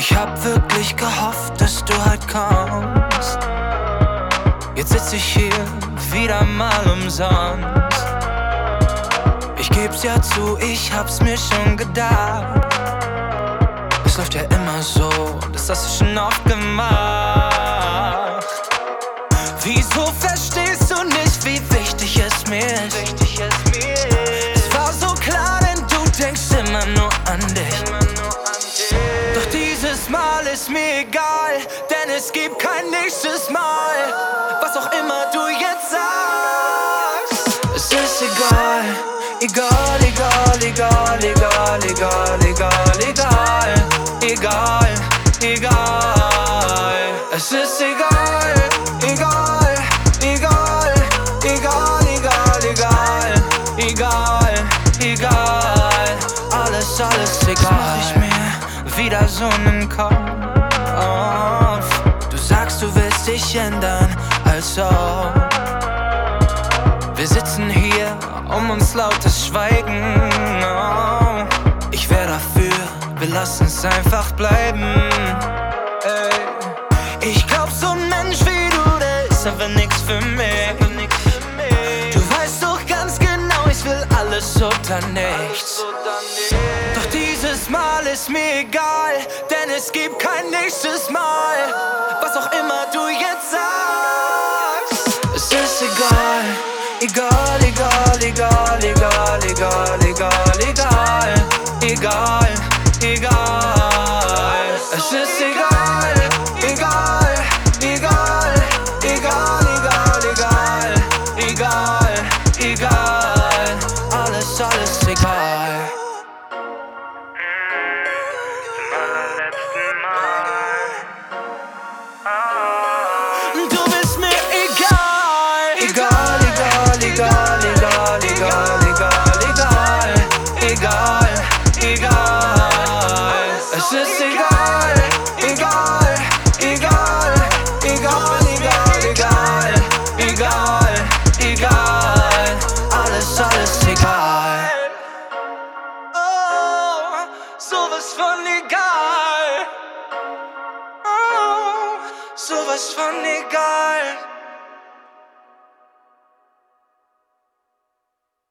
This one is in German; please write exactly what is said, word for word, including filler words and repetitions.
Ich hab wirklich gehofft, dass du halt kommst. Jetzt sitz ich hier wieder mal umsonst. Ich geb's ja zu, ich hab's mir schon gedacht. Es läuft ja immer so, das hast du schon oft gemacht. Wieso verstehst du nicht, wie wichtig es mir ist? Es war so klar, denn du denkst immer nur an dich. Doch dieses Mal ist mir egal, denn es gibt kein nächstes Mal. Was auch immer du jetzt sagst, es ist egal. Egal, egal, egal, egal, egal, egal, egal, egal, egal. Es ist egal, egal, egal, egal, egal, egal, egal, egal. Alles, alles egal. Jetzt mach ich mir wieder so nen Kopf. Du sagst, du willst dich ändern, als ob. Wir sitzen hier um uns lautes Schweigen. Oh, ich wär dafür, wir lassen's einfach bleiben. Ey. Ich glaub, so ein Mensch wie du, der ist einfach nix für mich. Du weißt doch ganz genau, ich will alles oder nichts. Doch dieses Mal ist mir egal, denn es gibt kein nächstes Mal. Was auch immer du jetzt sagst, es ist egal. Egal, egal, egal, egal, egal, egal, egal, egal, egal. Es ist egal, egal, egal, egal, egal, egal, egal, egal. Alles, alles egal. Zum allerletzten Mal. Du bist mir egal. Egal, egal, egal, egal, egal, egal, egal, egal. Es ist egal, egal, egal, egal, egal, egal, egal, egal. Alles, alles egal. Oh, sowas von egal. Oh, sowas von egal.